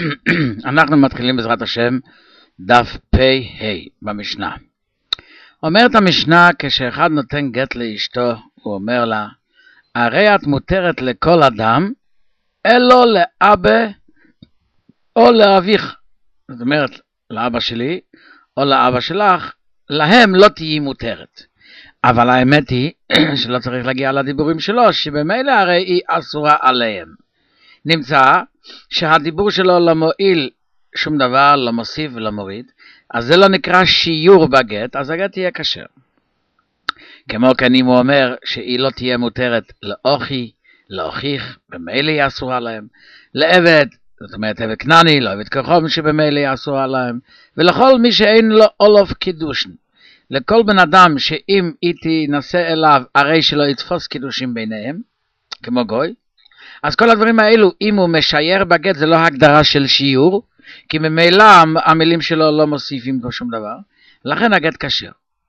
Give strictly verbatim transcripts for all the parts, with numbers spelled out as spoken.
אנחנו מתחילים בעזרת השם דף פ"ה במשנה. אומרת המשנה, כשאחד נותן גט לאשתו, הוא אומר לה, הרי את מותרת לכל אדם, אלו לאבא או לאביך. זאת אומרת, לאבא שלי או לאבא שלך, להם לא תהיי מותרת. אבל האמת היא שלא צריך להגיע לדיבורים שלו, שבמילא הרי היא אסורה עליהם. נמצא שהדיבור שלו לא מועיל שום דבר, לא מוסיף ולא מוריד, אז זה לא נקרא שיעור בגט, אז הגט תהיה כשר. כמו כן אם הוא אומר שהיא לא תהיה מותרת לאוכי, לאוכיך, במילא היא אסורה להם, לעבד, זאת אומרת עבד כנעני, לא עבד כחום שבמילא היא אסורה להם, ולכל מי שאין לו אולוף קידושן. לכל בן אדם שאם היא תנסה אליו, הרי שלא יתפוס קידושים ביניהם, כמו גוי, אז כל הדברים האלו, אם הוא משייר בגט, זה לא הגדרה של שיעור, כי ממילא המילים שלו לא מוסיפים פה שום דבר, לכן הגט כשר.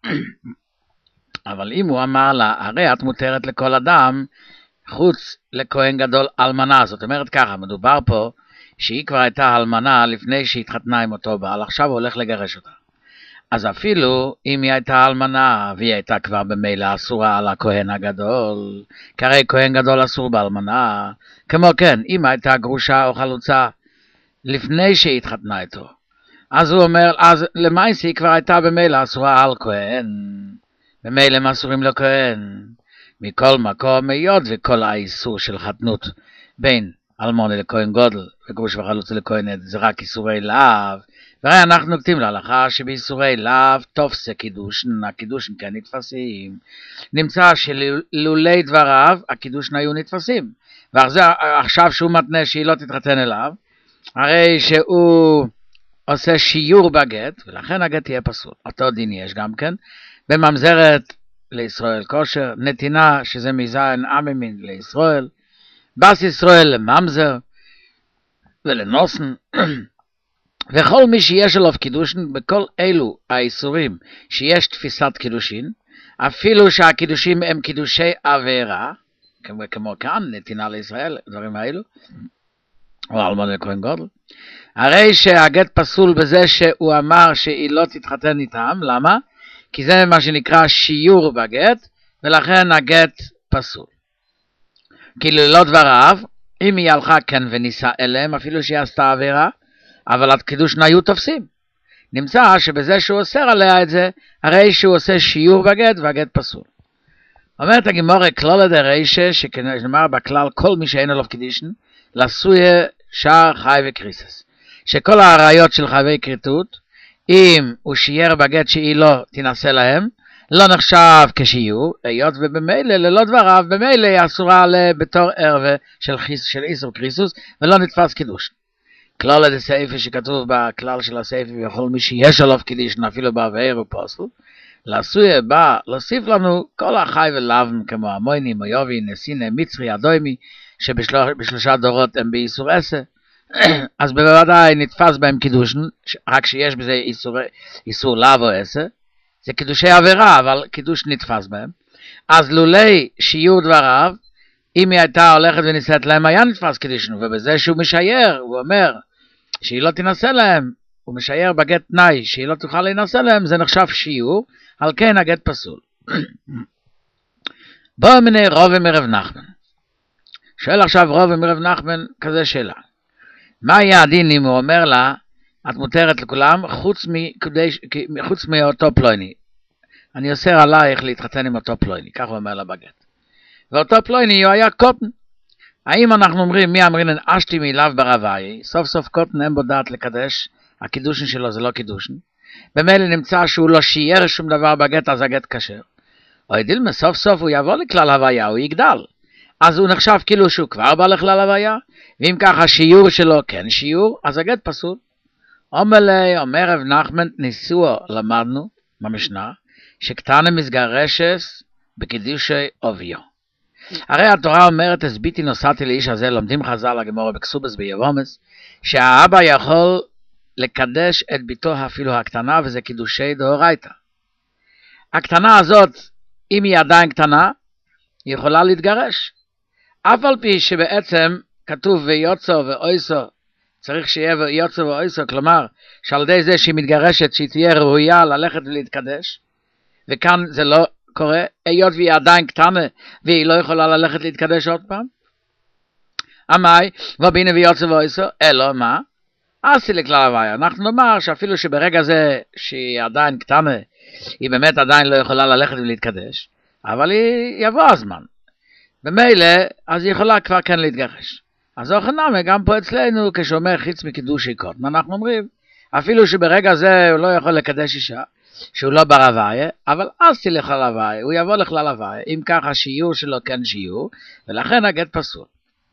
אבל אם הוא אמר לה, הרי את מותרת לכל אדם, חוץ לכהן גדול אלמנה, זאת אומרת ככה, מדובר פה, שהיא כבר הייתה אלמנה לפני שהתחתנה עם אותו בעל, עכשיו הוא הולך לגרש אותה. אז אפילו אם היא הייתה אלמנה, והיא הייתה כבר במילא אסורה על הכהן הגדול, כי הרי כהן גדול אסור באלמנה, כמו כן, אם הייתה גרושה או חלוצה לפני שהיא התחתנה איתו, אז הוא אומר, אז למעשה היא כבר הייתה במילא אסורה על כהן, במילא הם אסורים לכהן, מכל מקום, היות וכל האיסור של חתנות בין אלמוני לכהן גודל, וגרוש וחלוצה לכהן עד, זה רק איסורי לאו, והרי אנחנו נוקטים להלכה שבאיסורי לאו תופסה קידושן, הקידושן כן נתפסים. נמצא שלולי דבריו הקידושן היו נתפסים. ועכשיו שהוא מתנה שהיא לא תתחתן אליו, הרי שהוא עושה שיעור בגט, ולכן הגט תהיה פסול. אותו דין יש גם כן. בממזרת לישראל כושר, נתינה שזה מזין עממין לישראל, בס ישראל לממזר ולנוסן, וכל מי שיש עליו קידושין, בכל אלו האיסורים שיש תפיסת קידושין, אפילו שהקידושים הם קידושי עבירה, כמו, כמו כאן, נתינה לישראל, דברים האלו, או אלמוני לכהן גודל, הרי שהגט פסול בזה שהוא אמר שהיא לא תתחתן איתם, למה? כי זה מה שנקרא שיעור בגט, ולכן הגט פסול. כי ללא דבריו, אם היא הלכה כן וניסה אליהם, אפילו שהיא עשתה עבירה, אבל הקידושין היו תופסים. נמצא שבזה שהוא אוסר עליה את זה, הרי שהוא עושה שיעור בגט והגט פסול. אומרת הגמרא כלל דרישא, שנאמר בכלל כל מי שאין עליו קידושין, לעשויה שער חי וקריסס. שכל הראיות של חייבי כריתות, אם הוא שיער בגט שהיא לא תנסה להם, לא נחשב כשיעור, היות ובמילא ללא דבריו, במילא היא אסורה עליה בתור ערווה של, של איסור קריסוס, ולא נתפס קידושין. כלל עד הסעיפה שכתוב בכלל של הסעיפה, ויכול מי שיש עליו קידושין אפילו בעבירה ופוסל, לעשויה בא להוסיף לנו כל החי ולבן כמו המויני, מויובי, נסיני, מצרי, אדוימי, שבשלושה דורות הם באיסור עשה, אז בוודאי נתפס בהם קידושין, רק שיש בזה איסור, איסור לאו או עשה, זה קידושי עבירה, אבל קידוש נתפס בהם. אז לולי שיעור דבריו, אם היא הייתה הולכת וניסית להם, היה נתפס קידושין, ובזה שהוא משייר, הוא אומר שהיא לא תנסה להם, הוא משייר בגט תנאי שהיא לא תוכל להנסה להם, זה נחשב שיעור, על כן הגט פסול. בואו מיני רובה מרב נחמן. שואל עכשיו רובה מרב נחמן כזה שאלה. מה יהיה הדין אם הוא אומר לה, את מותרת לכולם, חוץ, מקודש, חוץ מאותו פלויני. אני אוסר עלייך להתחתן עם אותו פלויני, כך הוא אומר לה בגט. ואותו פלויני הוא היה קוטן. האם אנחנו אומרים מי אמרינן אשתי מיליו ברביי, סוף סוף קוטן אין בו דעת לקדש, הקידושין שלו זה לא קידושין. במילא נמצא שהוא לא שיער שום דבר בגט, אז הגט כשר. או ידילמה סוף סוף הוא יבוא לכלל הוויה, הוא יגדל. אז הוא נחשב כאילו שהוא כבר בא לכלל הוויה, ואם ככה שיעור שלו כן שיעור, אז הגט פסול. אומר לי, אומר רב נחמן, ניסוע למדנו במשנה, שקטנה מסגרשס בקידושי אוביו. הרי התורה אומרת, הסביתי נוסעתי לאיש הזה, לומדים חז"ל הגמרא בכסובס ביבומס, שהאבא יכול לקדש את ביתו אפילו הקטנה, וזה קידושי דאורייתא. הקטנה הזאת, אם היא עדיין קטנה, היא יכולה להתגרש. אף על פי שבעצם כתוב ויוצו ואויסו צריך שיהיה יוצא ואויסו, כלומר, שעל ידי זה שהיא מתגרשת, שהיא תהיה ראויה ללכת ולהתקדש, וכאן זה לא קורה, היות והיא עדיין קטנה, והיא לא יכולה ללכת להתקדש עוד פעם. אמי, ובינה ויוצא ואויסו, אלו מה? עשי לכלל הוויה. אנחנו נאמר שאפילו שברגע זה שהיא עדיין קטנה, היא באמת עדיין לא יכולה ללכת ולהתקדש, אבל היא יבוא הזמן. במילא, אז היא יכולה כבר כן להתגרש. אז אוכנמה, גם פה אצלנו, כשאומר חיץ מקידושי קוטן, אנחנו אומרים, אפילו שברגע זה הוא לא יכול לקדש אישה, שהוא לא ברוויה, אבל אז תלך ללוויה, הוא יבוא לכלל הוויה, אם ככה השיעור שלו כן שיעור, ולכן הגט פסול.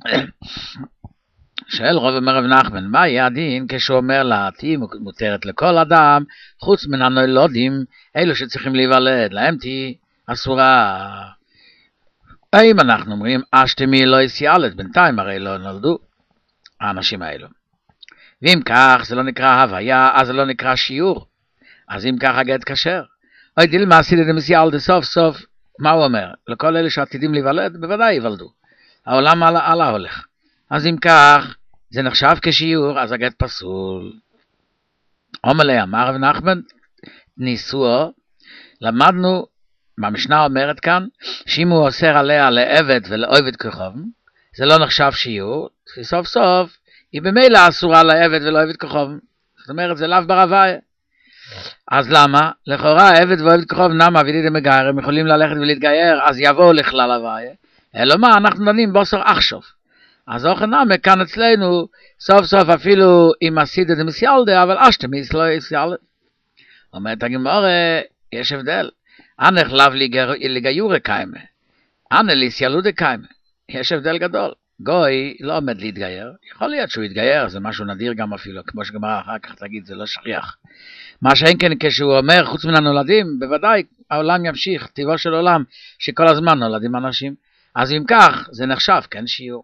שואל רב אומר רב נחמן, מה יהיה הדין כשהוא אומר לה, תהי מותרת לכל אדם, חוץ מן הנולדים, אלו שצריכים להיוולד, להם תהי אסורה. האם אנחנו אומרים, אשתמי לא יסיאלת, בינתיים הרי לא נולדו האנשים האלו. ואם כך זה לא נקרא הוויה, אז זה לא נקרא שיעור. אז אם כך הגט כשר. אוי דיל מה עשית למסיאלת סוף סוף, מה הוא אומר? לכל אלה שעתידים להיוולד, בוודאי ייוולדו. העולם על, על ההולך. אז אם כך, זה נחשב כשיעור, אז הגט פסול. אומלה אמר רב נחמן, ניסוהו, למדנו, במשנה אומרת כאן, שאם הוא אוסר עליה לעבד ולעובד כוכב, זה לא נחשב שיעור, וסוף סוף, היא במילא אסורה לעבד ולעובד כוכב. זאת אומרת, זה לאו ברוויה. אז למה? לכאורה, עבד ועובד כוכב נמה וידידי מגייר, הם יכולים ללכת ולהתגייר, אז יבואו לכלל הוויה. אלא מה, אנחנו דנים בוסר עכשיו. אז אוכנמה, כאן אצלנו, סוף סוף אפילו אם עשית את זה מסיילדה, אבל אשתמיס לא יסיילדה. אומרת הגמרא, יש הבדל. אנך לאו לגיורי קיימה, אנא ליסיילודה קיימה. יש הבדל גדול. גוי לא עומד להתגייר, יכול להיות שהוא יתגייר, זה משהו נדיר גם אפילו, כמו שגמרא אחר כך תגיד, זה לא שכיח. מה שאין כן כשהוא אומר, חוץ מן הנולדים, בוודאי העולם ימשיך, טבעו של עולם, שכל הזמן נולדים אנשים. אז אם כך, זה נחשב, כן שיעור.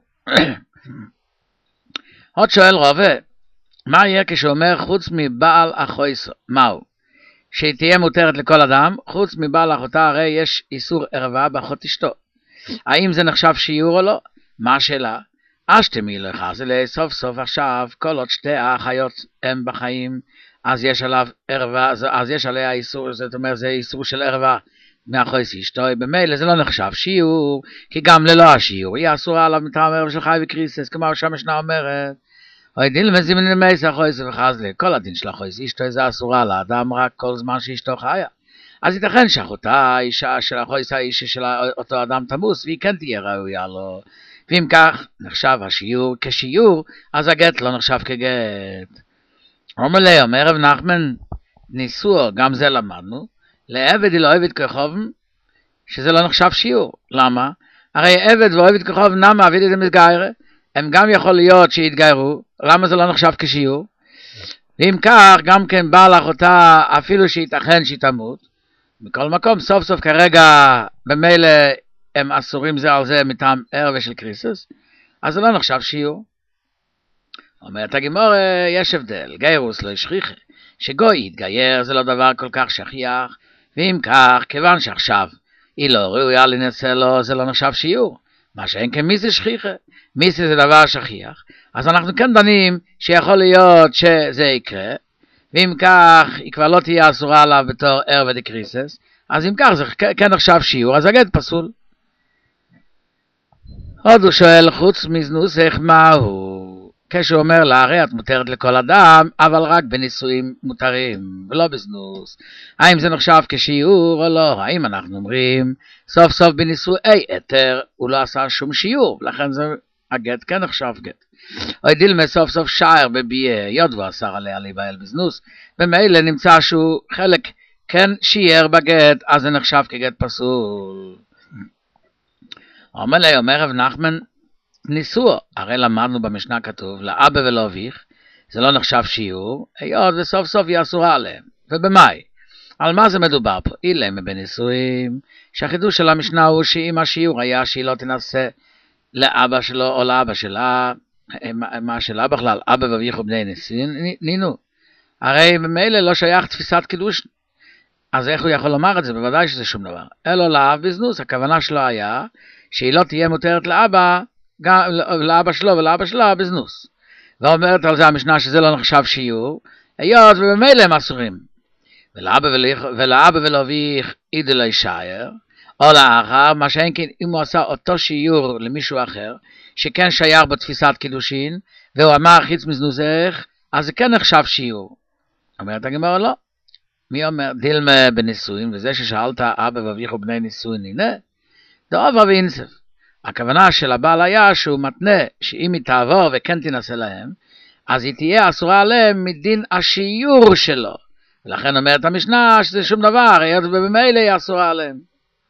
עוד שואל רבה, מה יהיה כשהוא אומר חוץ מבעל אחויסו? מהו? שהיא תהיה מותרת לכל אדם, חוץ מבעל אחותה, הרי יש איסור ערווה באחות אשתו. האם זה נחשב שיעור או לא? מה השאלה? אשתמי לך, זה לסוף סוף עכשיו, כל עוד שתי האחיות הם בחיים, אז יש עליו ערווה, אז יש עליה איסור, זאת אומרת, זה איסור של ערווה מאחויס אשתו, במילא זה לא נחשב שיעור, כי גם ללא השיעור, היא אסורה עליו מטעם ערב של חי וקריסס, כמו שהמשנה אומרת, אוי דין למזימן למייס אחויס וחזלי, כל הדין של אחויס אשתו זה אסורה לאדם רק כל זמן שאשתו חיה. אז ייתכן שאחותה, האישה של אחויס האישה של אותו אדם תמוס, והיא כן תהיה ראויה לו. ואם כך נחשב השיעור כשיעור, אז הגט לא נחשב כגט. אומר לי, אומר רב נחמן, ניסוהו, גם זה למדנו, לעבד היא לא עבד כוכב, שזה לא נחשב שיעור. למה? הרי עבד ועבד כוכב נמה עבד את המסגיירה, הם גם יכול להיות שיתגיירו, למה זה לא נחשב כשיעור? ואם כך, גם כן בא לך אותה, אפילו שייתכן שהיא תמות, בכל מקום, סוף סוף כרגע, במילא הם אסורים זה על זה מטעם ערווה של קריסוס, אז זה לא נחשב שיעור. אומרת הגמרא, יש הבדל, גיירוס לא ישכיחה, שגוי יתגייר זה לא דבר כל כך שכיח, ואם כך, כיוון שעכשיו היא לא ראויה לנשא לו, זה לא נחשב שיעור. מה שאין כמיסי שכיחה, מיסי זה דבר שכיח, אז אנחנו כן דנים שיכול להיות שזה יקרה, ואם כך היא כבר לא תהיה אסורה עליו בתור ערווה דקריסס, אז אם כך זה כן נחשב שיעור, אז הגט פסול. עוד הוא שואל, חוץ מזנוסך מהו? כשהוא אומר לה, הרי את מותרת לכל אדם, אבל רק בנישואים מותרים, ולא בזנוס. האם זה נחשב כשיעור או לא? האם אנחנו אומרים, סוף סוף בנישואי אתר, הוא לא עשה שום שיעור, לכן זה הגט כן נחשב גט. או דילמה סוף סוף שער בביה, יודו אסר עליה להיבעל בזנוס, ומילא נמצא שהוא חלק כן שיער בגט, אז זה נחשב כגט פסול. אומר לי, אומר רב נחמן, ניסוהו, הרי למדנו במשנה כתוב, לאבא ולאביך, זה לא נחשב שיעור, היות וסוף סוף היא אסורה עליהם. ובמאי? על מה זה מדובר פה? אילם בנישואים, שהחידוש של המשנה הוא שאם השיעור היה שהיא לא תנסה לאבא שלו או לאבא שלה, מה שלה בכלל, אבא ואביך ובני נישואין, נינו. הרי במילא לא שייך תפיסת קידוש, אז איך הוא יכול לומר את זה? בוודאי שזה שום דבר. אלו לאב בזנוס, הכוונה שלו היה שהיא לא תהיה מותרת לאבא, גם לאבא שלו ולאבא שלה בזנוס. ואומרת על זה המשנה שזה לא נחשב שיעור, היות ובמילא הם אסורים. ולאבא ולאבא ולאביך אידו לא יישאר, או לאחר, מה שאין כן אם הוא עשה אותו שיעור למישהו אחר, שכן שייך בתפיסת קידושין, והוא אמר חיץ מזנוזך, אז זה כן נחשב שיעור. אומרת הגמרא לא. מי אומר? דילמה בנישואין, וזה ששאלת אבא ואביך ובני נישואין, הנה, דאבה ואינסף. הכוונה של הבעל היה שהוא מתנה שאם היא תעבור וכן תנסה להם, אז היא תהיה אסורה עליהם מדין השיעור שלו. ולכן אומרת המשנה שזה שום דבר, היות ובמילא היא אסורה עליהם.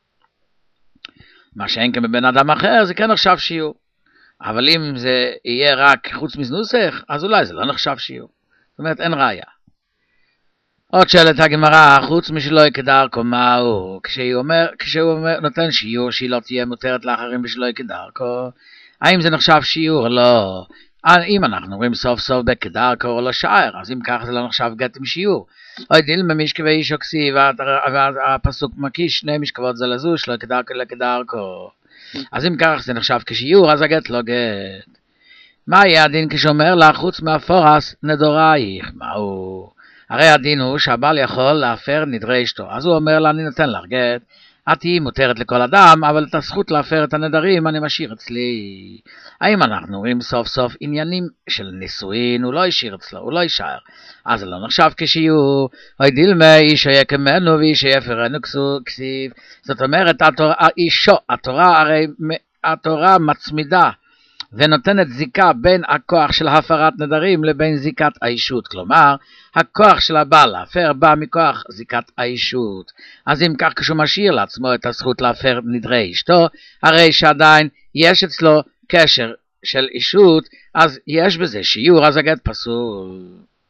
מה שאין כן בבן אדם אחר זה כן נחשב שיעור. אבל אם זה יהיה רק חוץ מזנוסך, אז אולי זה לא נחשב שיעור. זאת אומרת, אין ראיה. עוד שאלת הגמרא, חוץ משלא יקדרכו, מהו? כשהוא אומר, כשהוא אומר, נותן שיעור שהיא לא תהיה מותרת לאחרים בשלא יקדרכו, האם זה נחשב שיעור? לא. אם אנחנו אומרים סוף סוף בקדרכו או לא שער, אז אם כך זה לא נחשב גט עם שיעור. אוי דילמה משכבי איש אוקסי, והפסוק מקיש שני משכבות זה לזו, שלא יקדרכו לקדרכו. אז אם כך זה נחשב כשיעור, אז הגט לא גט. מה יהיה הדין כשאומר לה, חוץ מהפורס נדורייך? מהו? הרי הדין הוא שהבעל יכול להפר נדרי אשתו. אז הוא אומר לה, אני נותן לך גט, את תהיי מותרת לכל אדם, אבל את הזכות להפר את הנדרים אני משאיר אצלי. האם אנחנו רואים סוף סוף עניינים של נישואין, הוא לא ישאיר אצלו, הוא לא ישאר. אז זה לא נחשב כשיעור. אוי דילמה, איש יהיה ממנו ואיש יפרנו כסיב. זאת אומרת, התורה, אישו, התורה הרי, התורה מצמידה ונותנת זיקה בין הכוח של הפרת נדרים לבין זיקת האישות. כלומר, הכוח של הבעל להפר בא מכוח זיקת האישות. אז אם כך כשהוא משאיר לעצמו את הזכות להפר נדרי אשתו, הרי שעדיין יש אצלו קשר של אישות, אז יש בזה שיעור, אז הגט פסול.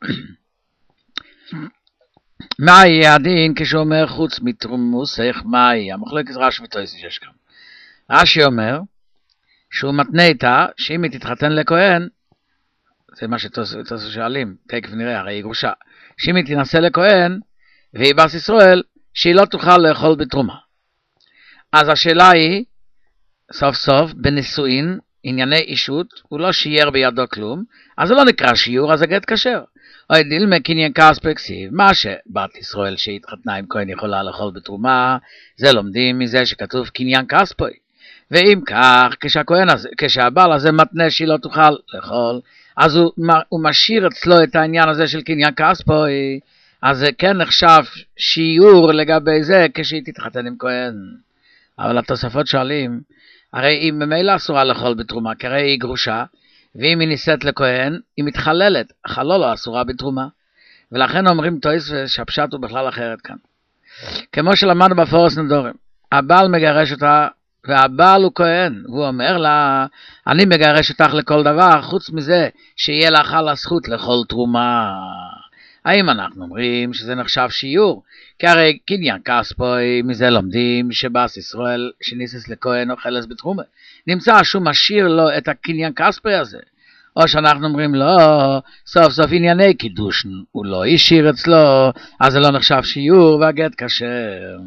מה יהיה הדין כשהוא אומר חוץ מתרומוסך? מה יהיה? המחלוקת רש"י וטוענים שיש כאן. רש"י אומר שהוא מתנה איתה שאם היא תתחתן לכהן, זה מה שתוספות שואלים, תכף נראה, הרי היא גרושה, שאם היא תנסה לכהן והיא בת ישראל, שהיא לא תוכל לאכול בתרומה. אז השאלה היא, סוף סוף, בנישואין, ענייני אישות, הוא לא שיער בידו כלום, אז זה לא נקרא שיעור, אז הגט כשר. או דילמה קניין כספי כסיב, מה שבת ישראל שהתחתנה עם כהן יכולה לאכול בתרומה, זה לומדים מזה שכתוב קניין כספי. ואם כך, כשהכהן הזה, כשהבעל הזה מתנה שהיא לא תוכל לאכול, אז הוא, הוא משאיר אצלו את העניין הזה של קניין כספי, אז זה כן נחשב שיעור לגבי זה כשהיא תתחתן עם כהן. אבל התוספות שואלים, הרי היא ממילא אסורה לאכול בתרומה, כי הרי היא גרושה, ואם היא נישאת לכהן, היא מתחללת, חלול לא אסורה בתרומה. ולכן אומרים תויס שהפשט הוא בכלל אחרת כאן. כמו שלמדנו בפורס נדורים, הבעל מגרש אותה, והבעל הוא כהן, והוא אומר לה, אני מגרש אותך לכל דבר, חוץ מזה שיהיה לך על הזכות לכל תרומה. האם אנחנו אומרים שזה נחשב שיעור? כי הרי קניין כספי, מזה לומדים שבאס ישראל שניסס לכהן אוכלס בתרומה. נמצא שהוא משאיר לו את הקניין כספי הזה. או שאנחנו אומרים לא, סוף סוף ענייני קידוש, הוא לא השאיר אצלו, אז זה לא נחשב שיעור והגט כשר.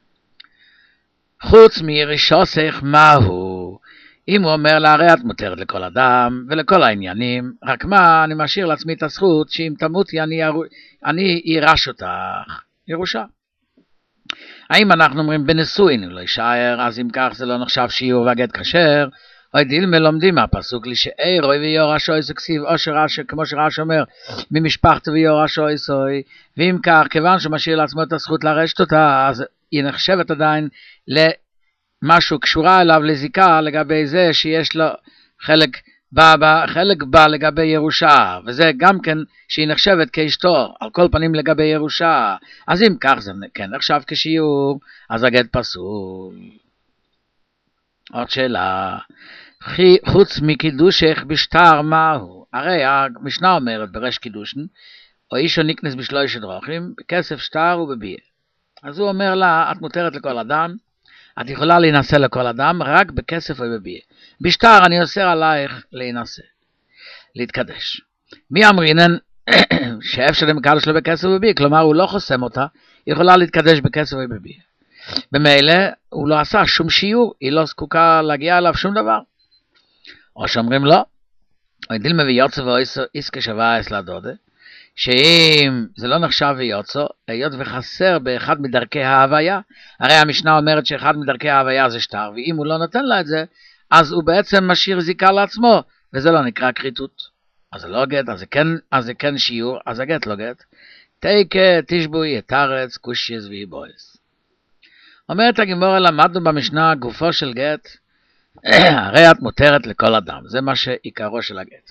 חוץ מירישוסך מהו? אם הוא אומר לה, הרי את מותרת לכל אדם ולכל העניינים, רק מה, אני משאיר לעצמי את הזכות שאם תמותי אני, אני ירש אותך, ירושה. האם אנחנו אומרים בנישואין הוא לא יישאר, אז אם כך זה לא נחשב שיעור והגט כשר? או דילמה לומדים מהפסוק לשאר רוי ויורשו איסו כסיב, או שרש, כמו שרש אומר, ממשפחתו ויורשו איסוי, ואם כך, כיוון שהוא משאיר לעצמו את הזכות לרשת אותה, אז היא נחשבת עדיין למשהו קשורה אליו לזיקה לגבי זה שיש לו חלק בא, בא, חלק בא לגבי ירושה, וזה גם כן שהיא נחשבת כאשתו, על כל פנים לגבי ירושה. אז אם כך זה כן נחשב כשיעור, אז הגט פסול. עוד שאלה, חוץ מקידושך בשטר מהו? הרי המשנה אומרת ברש קידושן, או אישו נקנס בשלוש דרכים, בכסף שטר ובביע. אז הוא אומר לה, את מותרת לכל אדם, את יכולה להינשא לכל אדם, רק בכסף ובביע. בשטר אני אוסר עלייך להינשא, להתקדש. מי אמרינן שאפשר למקדש לו בכסף ובביע, כלומר הוא לא חוסם אותה, היא יכולה להתקדש בכסף ובביע. במילא הוא לא עשה שום שיעור, היא לא זקוקה להגיע אליו שום דבר. או שאומרים לא, או דילמה ויוצא ואיסו איסקה שווה אס לדודה, שאם זה לא נחשב ויוצא, היות וחסר באחד מדרכי ההוויה, הרי המשנה אומרת שאחד מדרכי ההוויה זה שטר, ואם הוא לא נותן לה את זה, אז הוא בעצם משאיר זיקה לעצמו, וזה לא נקרא כריתות. אז זה לא גט, אז זה כן, אז זה כן שיעור, אז הגט לא גט. תיקה תשבוי יתרץ קושייס ויבויס. אומרת הגמרא, למדנו במשנה גופו של גט, הרי את מותרת לכל אדם, זה מה שעיקרו של הגט.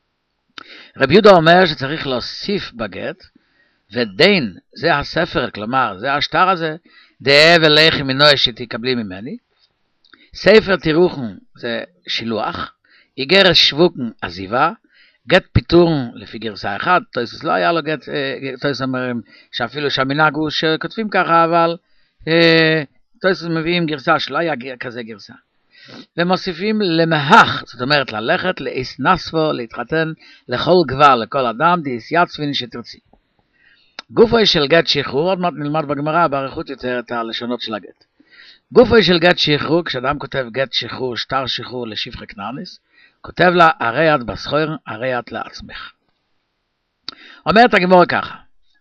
רב יהודה אומר שצריך להוסיף בגט, ודין, זה הספר, כלומר, זה השטר הזה, דאה ולכי מנוי שתקבלי ממני, ספר תירוכן זה שילוח, איגרס שבוקן עזיבה, גט פיטור לפי גרסה אחת, תויסוס לא היה לו גט, תויסוס אומרים שאפילו שהמנהג הוא שכותבים ככה, אבל תויסוס מביאים גרסה שלא היה כזה גרסה. ומוסיפים למהך, זאת אומרת ללכת לאיס נספו, להתחתן לכל גבר, לכל אדם, דאיס יצפין שתרצי. גופו של גט שחרור, עוד מעט נלמד בגמרא, באריכות יותר את הלשונות של הגט. גופו של גט שחרור, כשאדם כותב גט שחרור, שטר שחרור לשפחה כנעניס, כותב לה, הרי את בסחור, הרי את לעצמך. אומרת הגמרא ככה,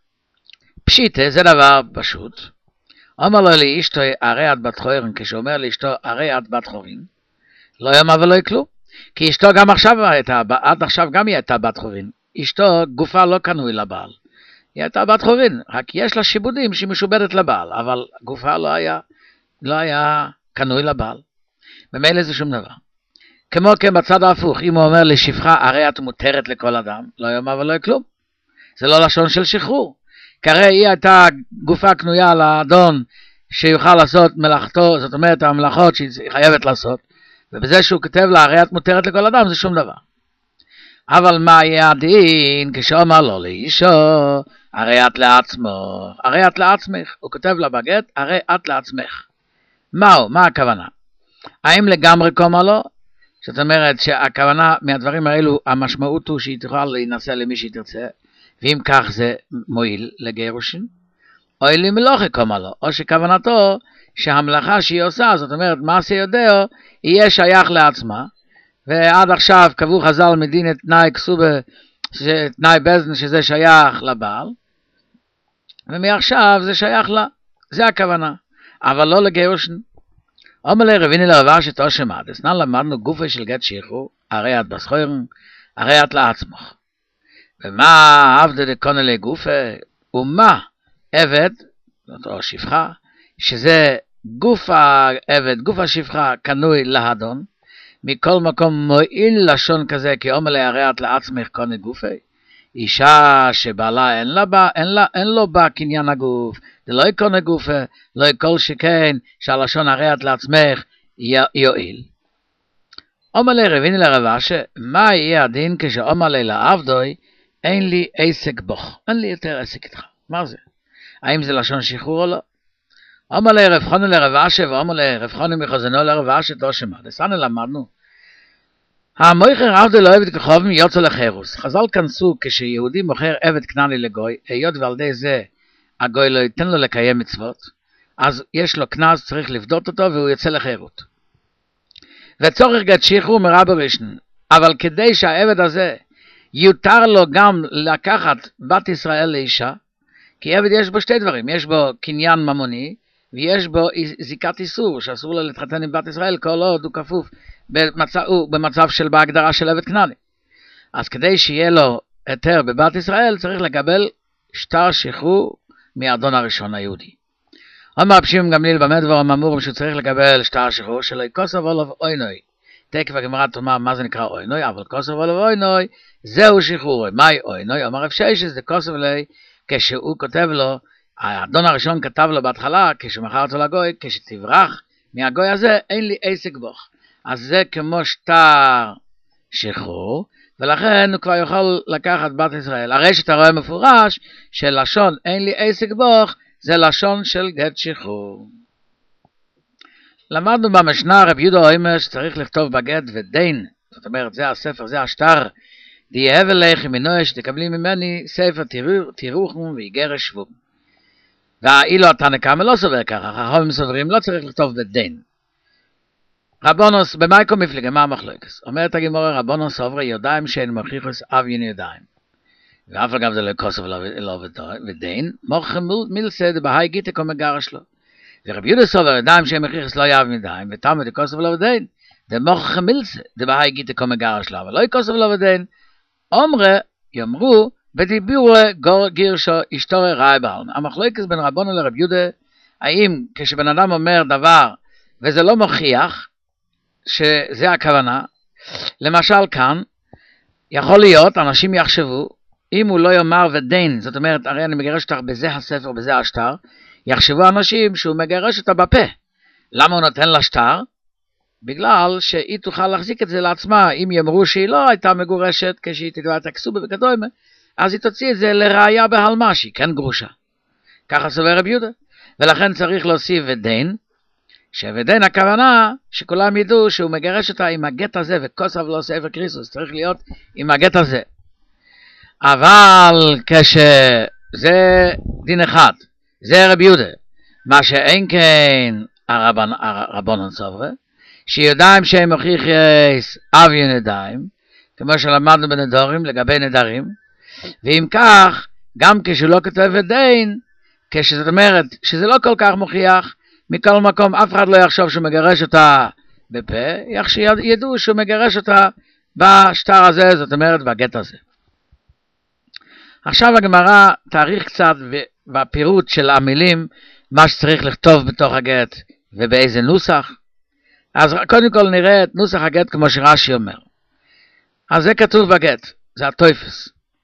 פשיטה זה דבר פשוט, אומר לו לאשתו, הרי את בת חורין, כשאומר לאשתו, הרי את בת חורין, לא יאמר ולא יקלו, כי אשתו גם עכשיו הייתה, עד עכשיו גם היא הייתה בת חורין, אשתו גופה לא קנוי לבעל, היא הייתה בת חורין, רק יש לה שיבודים שהיא משובדת לבעל, אבל גופה לא היה, לא היה קנוי לבעל, במילא זה שום דבר. כמו כן בצד ההפוך, אם הוא אומר לשפחה, הרי את מותרת לכל אדם, לא יאמר ולא יקלו, זה לא לשון של שחרור, כרי היא הייתה גופה קנויה לאדון שיוכל לעשות מלאכתו, זאת אומרת המלאכות שהיא חייבת לעשות, ובזה שהוא כתב לה הרי את מותרת לכל אדם זה שום דבר. אבל מה יהיה הדין כשאומר לו לאישו, הרי את לעצמו, הרי את לעצמך, הוא כותב לה בגט, הרי את לעצמך. מהו, מה הכוונה? האם לגמרי קומה לו? זאת אומרת שהכוונה מהדברים האלו, המשמעות הוא שהיא תוכל להינשא למי שהיא תרצה, ואם כך זה מועיל לגירושין, או אלי מלוכה קומה לו, או שכוונתו שהמלאכה שהיא עושה, זאת אומרת מעשה יודעו, יהיה שייך לעצמה, ועד עכשיו קבעו חז"ל מדין את תנאי כסובה, תנאי בזן שזה שייך לבעל, ומעכשיו זה שייך לה, זה הכוונה, אבל לא לגירושין. אומר לי רביני לרבה שתו שמד, אסנן למדנו גופי של גט שחרור, הרי את בסחורן, הרי את לעצמך. ומה עבדה דקונה לגופה, ומה עבד, או שפחה, שזה גוף העבד, גוף השפחה קנוי להדון, מכל מקום מועיל לשון כזה, כי אומר לי הרי את לעצמך קונה גופי, אישה שבעלה אין, לה בה, אין, לה, אין לו בה קניין הגוף, זה לא יקונה גופה, לא יקול שכן, שהלשון הרי את לעצמך יועיל. אומר לי רביני לרבה, שמה יהיה הדין כשאומר לי לעבדוי, אין לי עסק בוך, אין לי יותר עסק איתך. מה זה? האם זה לשון שחרור או לא? אומר לי רב חוני לרב אשי, ואומר לי רב חוני מחוזנו לרב אשי, לא שמע. דסנו למדנו. המויכר עבדו לא עבד כחובים יוצא לחירוס. חז"ל כנסו כשיהודי מוכר עבד כנעני לגוי, היות ועל די זה הגוי לא ייתן לו לקיים מצוות, אז יש לו כנז, צריך לבדות אותו והוא יוצא לחירות. וצורך גט שחרור מרבו ראשון, אבל כדי שהעבד הזה יותר לו גם לקחת בת ישראל לאישה, כי עבד יש בו שתי דברים, יש בו קניין ממוני, ויש בו זיקת איסור, שאסור לו להתחתן עם בת ישראל, כל עוד הוא כפוף במצב, הוא במצב של בהגדרה של עבד כנעני. אז כדי שיהיה לו היתר בבת ישראל, צריך לקבל שטר שחרור מהאדון הראשון היהודי. אומר רב שמעון גמליאל במה דברו אמור שהוא צריך לקבל שטר שחרור שלו, כוסף עליו אוינוי. תכף הגמרא תאמר מה זה נקרא אוינוי, אבל כוסף עליו אוינוי, זהו שחרור. מהי אוינוי? אומר רב ששת, זה כוסף עליו, כשהוא כותב לו, האדון הראשון כתב לו בהתחלה, כשמכר אותו לגוי, כשתברח מהגוי הזה, אין לי עסק בוך. אז זה כמו שטר שחרור, ולכן הוא כבר יוכל לקחת בת ישראל. הרי שאתה רואה מפורש, שלשון אין לי עסק בוך, זה לשון של גט שחרור. למדנו במשנה רב יהודה אומר שצריך לכתוב בגט ודין, זאת אומרת זה הספר, זה השטר, דיהב אליך מנוי שתקבלי ממני ספר תירוכם ואיגרש שבום. ואילו התנא קמא לא סובר ככה, החכמים סוברים לא צריך לכתוב בדין. רבונוס, במייקו מפליגה, מה המחלוקס? אומרת הגמרא, רבונוס עוברי יודעים שאין מוכיחוס אביין ידיים. ואף אגב זה לא כוסף לא ודין, מוכר מילסה דבהי גיטה כמו מגרש לו. ורב יהודה סובר ידיים שאין מוכיחוס לא יאב ידיים, ותמה דכוסף לא ודין, דמוכר מילסה דבהי גיטה כמו מגרש לו, אבל לא כוסף לא ודין. אומרה, יאמרו, בדיבור גירשו אשתורי ראי בעלמא. המחלוקס בין רבונו לרב יהודה, האם כשבן אדם אומר דבר וזה לא מוכיח שזה הכוונה, למשל כאן, יכול להיות, אנשים יחשבו, אם הוא לא יאמר ודין, זאת אומרת, הרי אני מגרש אותך בזה הספר, בזה השטר, יחשבו אנשים שהוא מגרש אותה בפה. למה הוא נותן לה שטר? בגלל שהיא תוכל להחזיק את זה לעצמה, אם יאמרו שהיא לא הייתה מגורשת, כשהיא תדבר את הכסובה וכדומה, אז היא תוציא את זה לראיה בהלמה, שהיא כן גרושה. ככה סובר רב יהודה. ולכן צריך להוסיף ודין, שוודין הכוונה שכולם ידעו שהוא מגרש אותה עם הגט הזה, וכוסף לא ספר קריסוס, צריך להיות עם הגט הזה. אבל כשזה דין אחד, זה רב יהודה, מה שאין כן הרבנ, הרבנון סוברה, שיודעים שהם מוכיחים אביין ידיים, כמו שלמדנו בנדרים לגבי נדרים, ואם כך, גם כשלא כתב ודין, כשזאת אומרת שזה לא כל כך מוכיח, מכל מקום אף אחד לא יחשוב שהוא מגרש אותה בפה, ידעו שהוא מגרש אותה בשטר הזה, זאת אומרת בגט הזה. עכשיו הגמרא תאריך קצת בפירוט של המילים, מה שצריך לכתוב בתוך הגט ובאיזה נוסח. אז קודם כל נראה את נוסח הגט כמו שרש"י אומר. אז זה כתוב בגט, זה הטויפס.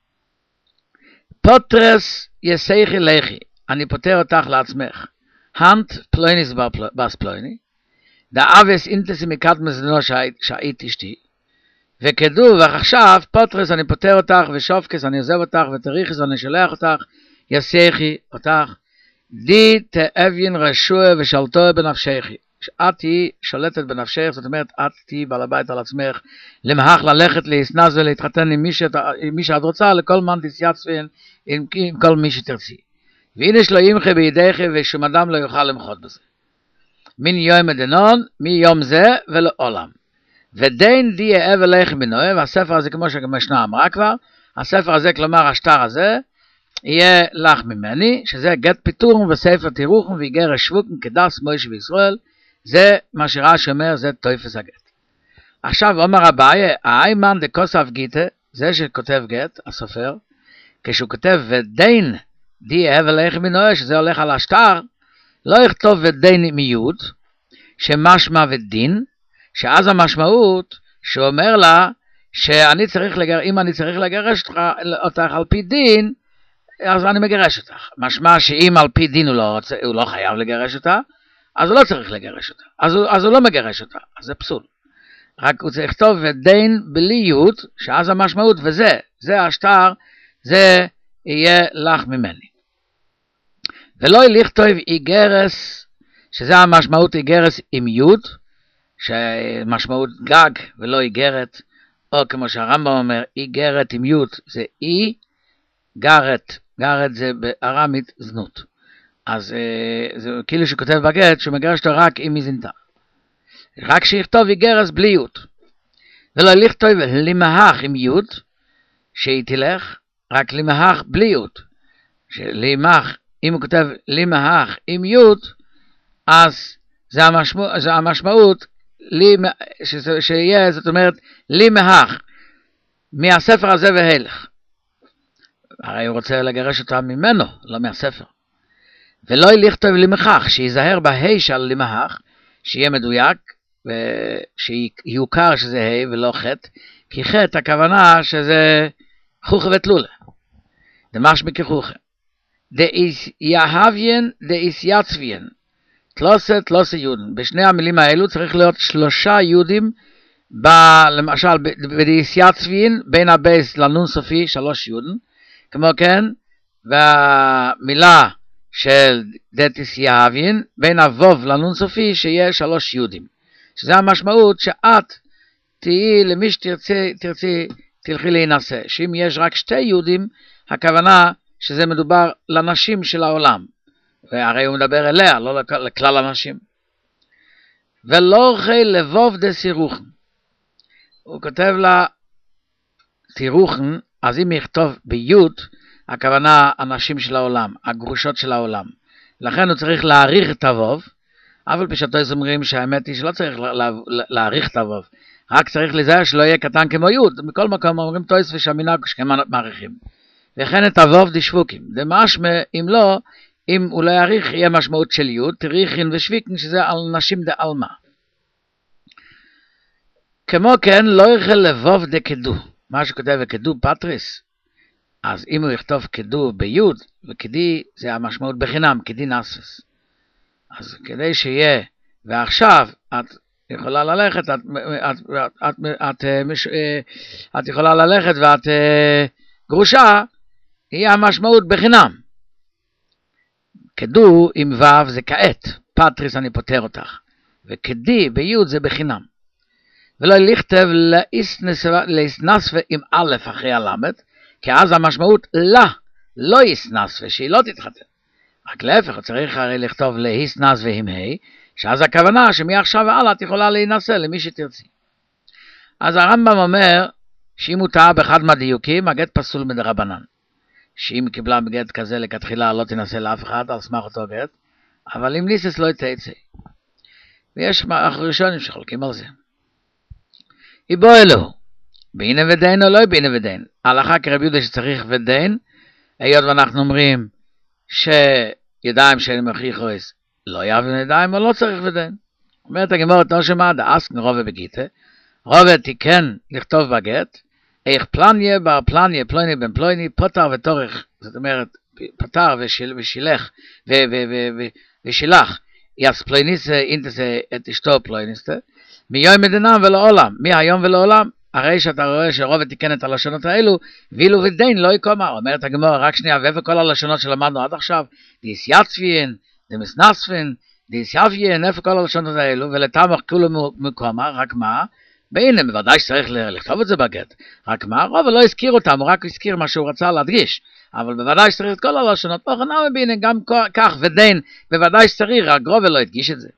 פוטרס יסייכי לכי, אני פותר אותך לעצמך. הנט פלויניס בס פלויני, דאבס אינטסי מקדמס דנו שהיית אשתי, וכדוב, ועכשיו פוטרס אני פותר אותך, ושופקס אני עוזב אותך, ותריכס ואני שולח אותך, יסייכי אותך, די תאביין רשוע ושלטו בנפשכי. שאת תהי שולטת בנפשך, זאת אומרת, את תהי בעל הבית על עצמך, למהך ללכת להסנז ולהתחתן עם מי, שאת, עם מי שאת רוצה, לכל מן תסייצפין, עם, עם כל מי שתרצי. והנה שלא ימחה בידיך, ושום אדם לא יוכל למחות בזה. מן יום דנון, מיום זה ולעולם. ודין די אבל לך מנועה, והספר הזה כמו שהמשנה אמרה כבר, הספר הזה, כלומר השטר הזה, יהיה לך ממני, שזה גט פיטורם וספר תירוכם ויגר שבוקם כדס מויש וישראל, זה מה שרש"י אומר, זה טויפס הגט. עכשיו אומר אביי, האיימן דקוסף גיטה, זה שכותב גט, הסופר, כשהוא כותב ודין די אבל לך מנועה, שזה הולך על השטר, לא יכתוב ודין מיוד, שמשמע ודין, שאז המשמעות שהוא אומר לה, שאני צריך לגר, אם אני צריך לגרש אותך, אותך על פי דין, אז אני מגרש אותך. משמע שאם על פי דין הוא לא, הוא לא חייב לגרש אותה, אז הוא לא צריך לגרש אותה. אז הוא, אז הוא לא מגרש אותה. אז זה פסול. רק הוא צריך לכתוב ודין בלי יוד, שאז המשמעות, וזה, זה השטר, זה יהיה לך ממני. ולא לכתוב איגרס, שזה המשמעות איגרס עם יוד, שמשמעות גג ולא איגרת, או כמו שהרמב"ם אומר, איגרת עם יוד זה אי, גרת, גרת זה בארמית זנות. אז אה, זה כאילו שכותב בגט שהוא מגרש אותו רק עם מזינתה. רק שיכתוב איגרס בלי יוד. ולא לכתוב למהך עם יוד, שהיא תלך, רק למהך בלי יוד. שלמהך, אם הוא כותב למהך עם יוד, אז זה המשמעות, זה המשמעות לי, שזה, שיהיה, זאת אומרת, לי מהך, מהספר הזה והלך. הרי הוא רוצה לגרש אותה ממנו, לא מהספר. ולא לכתוב למכך, שיזהר בהי של למהך, שיהיה מדויק, ושיוכר שזה ה' ולא חטא, כי חטא הכוונה שזה חוכה ותלולה. דמשמע כחוכה. דאיס יהביין דאיס יצביין. תלוסה, תלוסה יודן. בשני המילים האלו צריך להיות שלושה יודים, ב, למשל, בדיסיה צביין, בין הבייס לנון סופי, שלוש יודן. כמו כן, והמילה של דתיס יהבין, בין הווב לנון סופי, שיהיה שלוש יודים. שזה המשמעות שאת תהיי למי שתרצי, תרצי, תלכי להינשא. שאם יש רק שתי יודים, הכוונה שזה מדובר לנשים של העולם. והרי הוא מדבר אליה, לא לכלל אנשים. ולא חי לבוב דסירוכן. הוא כותב לה סירוכן, אז אם יכתוב ביוד, הכוונה אנשים של העולם, הגרושות של העולם. לכן הוא צריך להעריך את הווב, אבל פשוטו אומרים שהאמת היא שלא צריך להעריך את הווב, רק צריך לזהר שלא יהיה קטן כמו יוד. מכל מקום אומרים תויס ושמינג שכמה מעריכים. וכן את הווב דשבוקים. דמשמע, אם לא, אם הוא לא יעריך, יהיה משמעות של יוד, תריכין ושביקין, שזה על נשים דעלמה. כמו כן, לא יכל לבוב דקדו. מה שכותב וקדו פטריס, אז אם הוא יכתוב קדו ביוד, וקדי זה המשמעות בחינם, קדי נסס. אז כדי שיהיה, ועכשיו את יכולה ללכת, את, את, את, את, את, את יכולה ללכת ואת גרושה, יהיה המשמעות בחינם. קדו עם וו זה כעת, פטריס אני פותר אותך, וקדי ביוד זה בחינם. ולא לכתב להסנספה עם א' אחרי הלמד, כי אז המשמעות לה, לא יסנספה, שהיא לא תתחתן. רק להפך, הוא צריך הרי לכתוב להסנספה עם ה', שאז הכוונה שמעכשיו והלאה את יכולה להינשא למי שתרצי. אז הרמב"ם אומר, שאם הוא טעה באחד מהדיוקים, הגט פסול מדרבנן. שאם קיבלה בגט כזה לכתחילה לא תנסה לאף אחד, על סמך אותו גט, אבל אם ניסס לא יצא. ויש ראשונים שחולקים על זה. איבו אלוהו, בינה ודין או לא בינה ודין. הלכה כרב יהודה שצריך ודין, היות ואנחנו אומרים שידיים שאין מכריחו יש, לא יאבן ידיים או לא צריך ודין. אומרת הגמורת לא שמע, דאסקן רובה בגיטה, רובה תיקן לכתוב בגט, איך פלניה בר פלניה פלוני בן פלוני, פוטר ותורך, זאת אומרת, פוטר ושיל, ושילך ו, ו, ו, ו, ושילח, יס פלוניסה אינטסה את אשתו פלוניסטה, מיום מדינם ולעולם, מהיום ולעולם, הרי שאתה רואה שרוב תיקן את הלשונות האלו, ואילו ודין לא יקומה. אומרת הגמורה, רק שנייה, וכל הלשונות שלמדנו עד עכשיו, דיס יצפין, דיס נספין, דיס יביין, איפה כל הלשונות האלו, ולתמך כולו מקומה, רק מה? והנה, בוודאי שצריך לכתוב את זה בגט, רק מה? רוב לא הזכיר אותם, הוא רק הזכיר מה שהוא רצה להדגיש, אבל בוודאי שצריך את כל הלשונות, והנה גם כך ודין, בוודאי שצריך, רק רוב לא הדגיש את זה.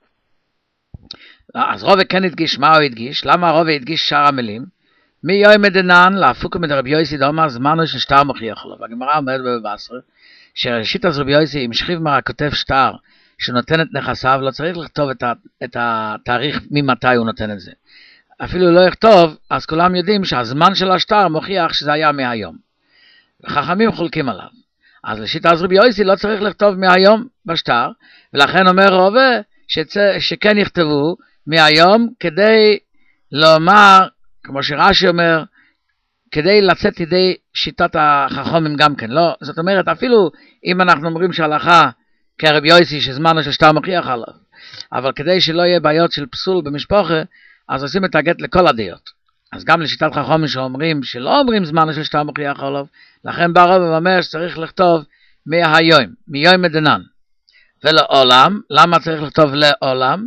אז רובה כן הדגיש, מה הוא הדגיש? למה רובה הדגיש שאר המילים? מי יוי מדנן, להפוקו מדרבי יויסי דומר, זמנו של שטר מוכיח לו. והגמרא אומרת בבבשר, שראשית אז רבי יויסי, אם שכיב מרא כותב שטר, שנותן את נכסיו, לא צריך לכתוב את, ה, את התאריך ממתי הוא נותן את זה. אפילו לא יכתוב, אז כולם יודעים שהזמן של השטר מוכיח שזה היה מהיום. וחכמים חולקים עליו. אז לשיט אז רבי יויסי לא צריך לכתוב מהיום בשטר, ולכן אומר רובה, שצ... שכן יכתבו מהיום כדי לומר, כמו שרש"י אומר, כדי לצאת ידי שיטת החכמים גם כן. לא, זאת אומרת, אפילו אם אנחנו אומרים שההלכה כרב יויסי שזמנו של שטר מוכיח עליו, אבל כדי שלא יהיה בעיות של פסול במשפחה, אז עושים את הגט לכל הדעות. אז גם לשיטת חכמים שאומרים שלא אומרים זמנו של שטר מוכיח עליו, לכן בא רב ואומר שצריך לכתוב מהיום, מיום מדנן. ולעולם, למה צריך לכתוב לעולם?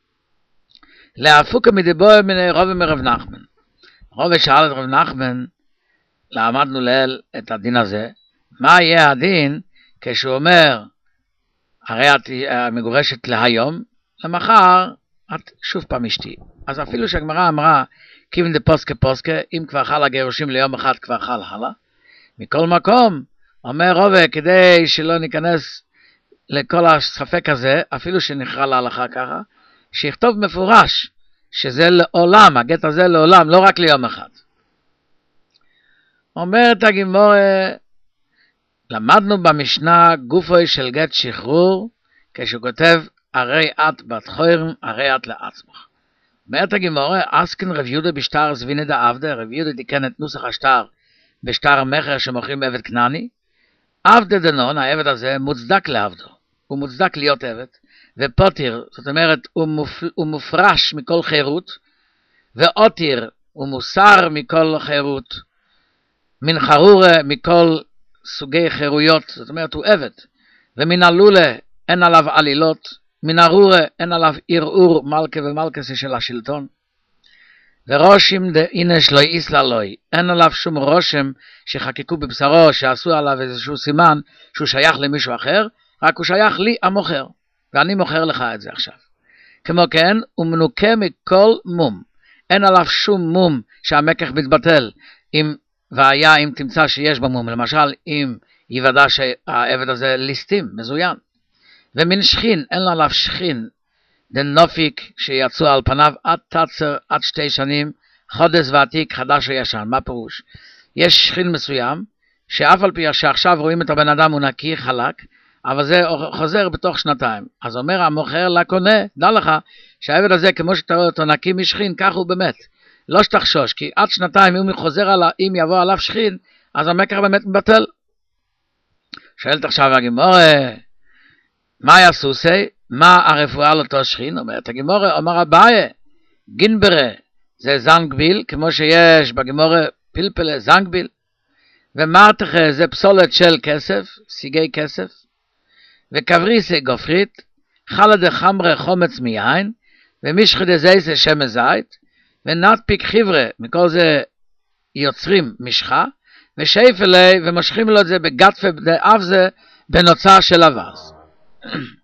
להפוקה מדיבור מן רובה מרב נחמן. רובה שאל את רב נחמן, למדנו לאל את הדין הזה, מה יהיה הדין כשהוא אומר, הרי את מגורשת להיום, למחר את שוב פעם אשתי. אז אפילו שהגמרא אמרה, כיוון דה פוסקה פוסקה, אם כבר חל הגירושים ליום אחד כבר חל הלאה, מכל מקום, אומר רובה, כדי שלא ניכנס לכל הספק הזה, אפילו שנקרא להלכה ככה, שיכתוב מפורש, שזה לעולם, הגט הזה לעולם, לא רק ליום אחד. אומרת הגמרא, למדנו במשנה גופוי של גט שחרור, כשהוא כותב, הרי את בת חוירם, הרי את לעצמך. אומרת הגמרא, עסקן רב יהודה בשטר זביני דעבדה, רב יהודה תיקן את נוסח השטר, בשטר המכר שמוכרים עבד כנעני, עבדה דנון, העבד הזה, מוצדק לעבדו, הוא מוצדק להיות עבד, ופוטיר, זאת אומרת, הוא, מופ... הוא מופרש מכל חירות, ואותיר, הוא מוסר מכל חירות, מן חרורה, מכל סוגי חירויות, זאת אומרת, הוא עבד, ומן הלולה, אין עליו עלילות, מן הרורה, אין עליו ערעור מלכה ומלכסה של השלטון, ורושם דאינש לא יסלה לוי, אין עליו שום רושם שחקקו בבשרו, שעשו עליו איזשהו סימן, שהוא שייך למישהו אחר, רק הוא שייך לי המוכר, ואני מוכר לך את זה עכשיו. כמו כן, הוא מנוקה מכל מום. אין עליו שום מום שהמקח מתבטל, אם, והיה אם תמצא שיש במום, למשל אם יוודא שהעבד הזה ליסטים, מזוין. ומן שכין, אין עליו שכין, דנופיק שיצאו על פניו עד תצר, עד שתי שנים, חודש ועתיק, חדש או ישן. מה פירוש? יש שכין מסוים, שאף על פי שעכשיו רואים את הבן אדם הוא נקי, חלק, אבל זה חוזר בתוך שנתיים. אז אומר המוכר לקונה, דע לך שהעבד הזה כמו שאתה רואה אותו נקי משכין, כך הוא באמת. לא שתחשוש, כי עד שנתיים אם הוא חוזר עליו, אם יבוא עליו שכין, אז המקח באמת מבטל. שואלת עכשיו הגמורה, מה יעשו זה? מה הרפואה לאותו שכין? אומרת הגמורה, אומר אביי, גינברה, זה זנגביל, כמו שיש בגמורה פלפלה זנגביל, ומרתחה זה פסולת של כסף, סיגי כסף, וקבריסה גופרית, חלדה חמרה חומץ מיין, ומשחה דזייסה שמן זית, ונטפיק חברה, מכל זה יוצרים משחה, ושאיפלי, ומשכים לו את זה בגטפה, אף זה בנוצר של אבס.